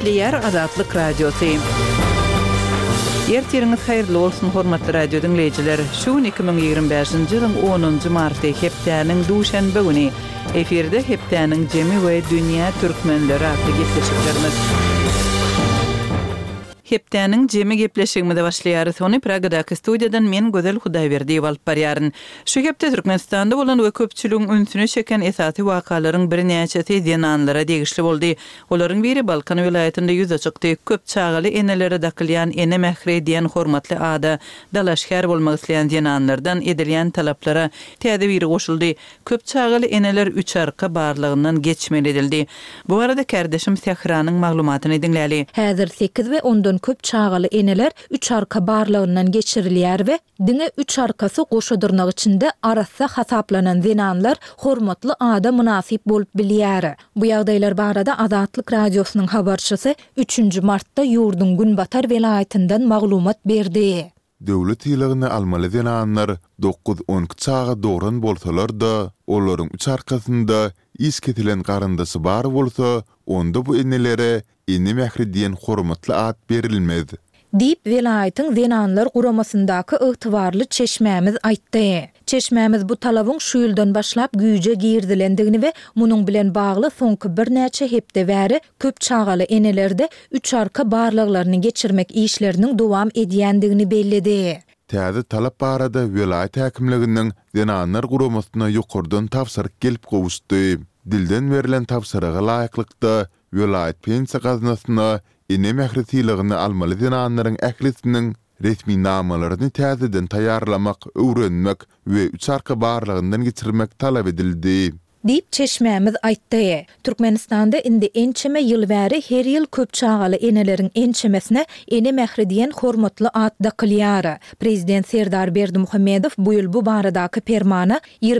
Eşitliyer Azatlyk Radiosu. Ertiriniz hayırlı olsun hormatly radio dinleyijiler. Şu 2025-nji ýylyň 10-njy marty hepdäniň duşanby güni efirde hepdäniň jemi we dünýä türkmenleri adly gepleşiklerimiz. Hepdäniň jemi gepleşigimizde başlaýarys. Ony Pragadaky studiýadan men Gözel Hudaýberdiýew alyp barýaryn. Şu hepde Türkmenistanda bolan we köpçüligiň ünsüne çeken esasy wakalarryň bir näçesi denanlara degişli boldy. Olaryň biri Balkan welaýatynda ýüze çykdy. Köp çagaly enelere dakylýan ene mähre diýen hormatly ada dalaşkar bolmak isleýän denanlardan edilýän talaplara täze biri goşuldy. Köp çagaly eneler üç arka barlygyndan geçmeli edildi. Bu arada kardeşim Sehranyň maglumatyny dinläli. Häzir 8 we 10 köp çagaly eneler üç arka barlygyndan geçirilýär we diňe üç arkasy goşudurnak içinde arasy hasaplanan denanlar hormatly ada münasip bolup bilýär. Bu ýagdaýlar barada Azatlyk radiosynyň habarçysy 3 martda ýurdun Günbatar welaýatyndan maglumat berdi. Döwlet ýylygyny almaly denanlar 9-10 çaga doğran bolsalar da olaryň üç arkasynda is ketilen garandasy bar bolsa, onda bu enelere ene mähri diýen hormatly ad berilmez. Diýip welaýatyň denanlar guramasyndaky ygtybarly çeşmämiz aýtdy. Çeşmämiz bu talabyň şu ýyldan başlap güýje girdilendigini we munyň bilen bagly soňky bir näçe hepde bäri köp çagaly enelerde üç arka barlyklaryny geçirmek işleriniň dowam edýändigini bellidi. Täze talap barada welaýat häkimliginiň denanlar guramasyna ýokurdan tapsyryk gelip gowuşdy. Dilden berilen tapsyryga laýyklykda welaýat pensiýa gaznasyna ene mähri tiýligini almaly denanlaryň ählisiniň resmi namalaryny täzeden taýýarlamak, öwrenmek we üç arka barlygyndan geçirmek talap edildi. Diýip çeşmämiz aýtdy. Türkmenistanda indi ençeme ýyl bäri her ýyl köp çagaly eneleriň ençemesine ene mähri diýen hormatly ad dakylýar. Prezident Serdar Berdimuhammedow bu ýyl bu baradaky fermana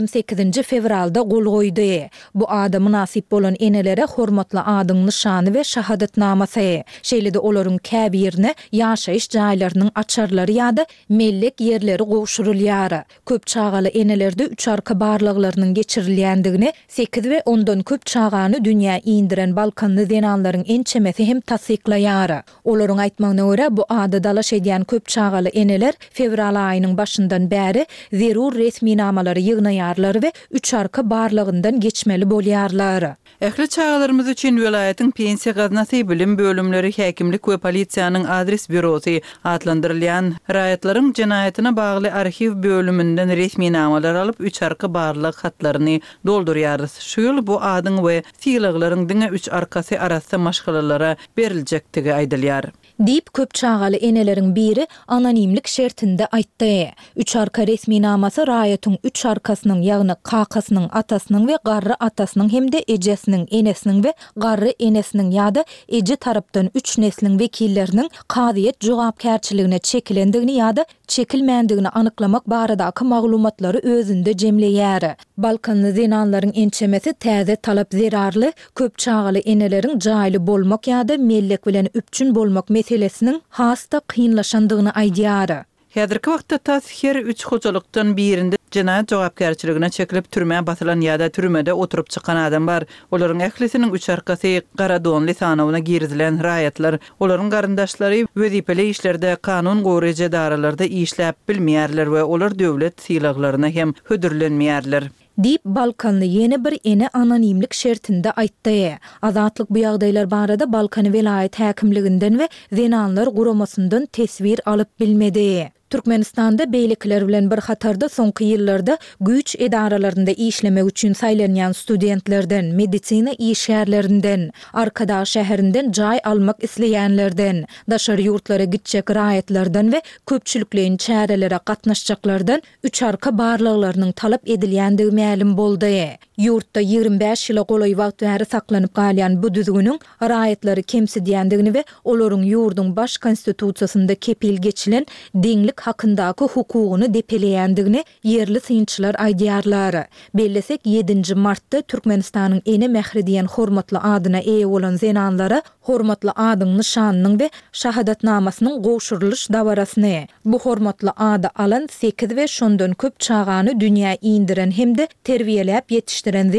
28 fevralda gol goýdy. Bu ada münasip bolan enelere hormatly adyň nyşany we şahadatnamasy, şeýle-de olaryň käbirine ýaşaýyş jaýlarynyň açarlary ýa-da mellek ýerleri gowşurulýar. Köp çagaly enelerde üç arka barlyklarynyň geçirilýändigini 8 we 10 köp çagany dünýä indiren Balkanly denanlaryň ençemesi hem tasdiklaýar. Olaryň aýtmagyna görä bu ada dalaş edýän köp çagaly eneler fevral aýynyň başyndan bäri zerur resmi namalary ýygnaýarlar we üç arka barlygyndan geçmeli bolýarlar. Ähli çagalarymyz üçin welaýatyň pensiýa gaznasy bilim bölümleri, häkimlik we polisiýanyň adres bürosy adlandyrylýan raýatlaryň jenaýatyna bagly arxiv bölümünden resmi namalar alyp üç arka barlyk hatlaryny doldurýar. Şu ýyl bu adyň we tiýleklaryň diňe üç arkasy arasy maşgalalara beriljekdigi aýdylýar. Diýip köp çagaly eneleriň biri anonimlik şertinde aýtdy. Üç arka resmi namasy raýatyň üç arkasynyň ýagny kakasynyň atasynyň we garry atasynyň hemde ejesiniň enesiniň we garry enesiniň ýa-da eje tarapdan üç nesliniň wekilleriniň kadyet jogapkärçiligine çekilendigini ýa-da çekilmändigini anyklamak baradaky maglumatlary özünde jemleýär. Balkanly denanlaryň ençemesi täze talap zerarly köp çagaly eneleriň jaýly bolmak ýa-da mellek bilen üpçün bolmak meselesiniň hasta kynlaşandygyny aýdýar. Häzirki wagtda tas her üç hojalykdan birinde jenaýat jogapkärçiligine çekilip türmäge basylan ýa-da türmede oturup çykan adam bar. Olaryň ählisiniň üç arkasy gara donly sanawyna girdilen raýatlar, olaryň garyndaşlary wezipeli işlerde kanun goýryjy daralarda işläp bilmeýärler we olar döwlet sylaklaryna hem hödürlenmeýärler. Diýip Balkanly ýene bir ene anonimlik şertinde aýtdy. Azatlyk bu ýagdaýlar barada Balkan welaýat häkimliginden we denanlar guramasyndan tesbir alyp bilmedi. Türkmenistanda beýlikler bilen bir hatarda soňky ýyllarda güýç edaralarynda işlemek üçin saýlanýan studentlerden, medisina işgärlerinden, Arkadaş şäherinden jaý almak isleýänlerden, daşary ýurtlara gitjek raýatlardan we köpçüliklerin çärelere gatnaşjaklardan üç arka barlyklarynyň talap edilýändigi ma'lum boldy. Ýurtda 25 ýyla golay wagt bäri saklanyp galýan bu düzgüniň raýatlary kemsidýändigini we olaryň ýurdun baş konstitusiýasynda kepil geçilen deňlik hakyndaky hukugyny depeleýändigini yerli synçylar aýdýarlar. Bellesek 7 martda Türkmenistanyň ene mähri diýen hormatly adyna eýe bolan zenanlara hormatly adyň nyşanynyň we şahadatnamasynyň gowşurylyş dabarasyny. Bu hormatly ada alan 8 we şondan köp çagany dünýä indiren hemde terbiýelep ýetişdiren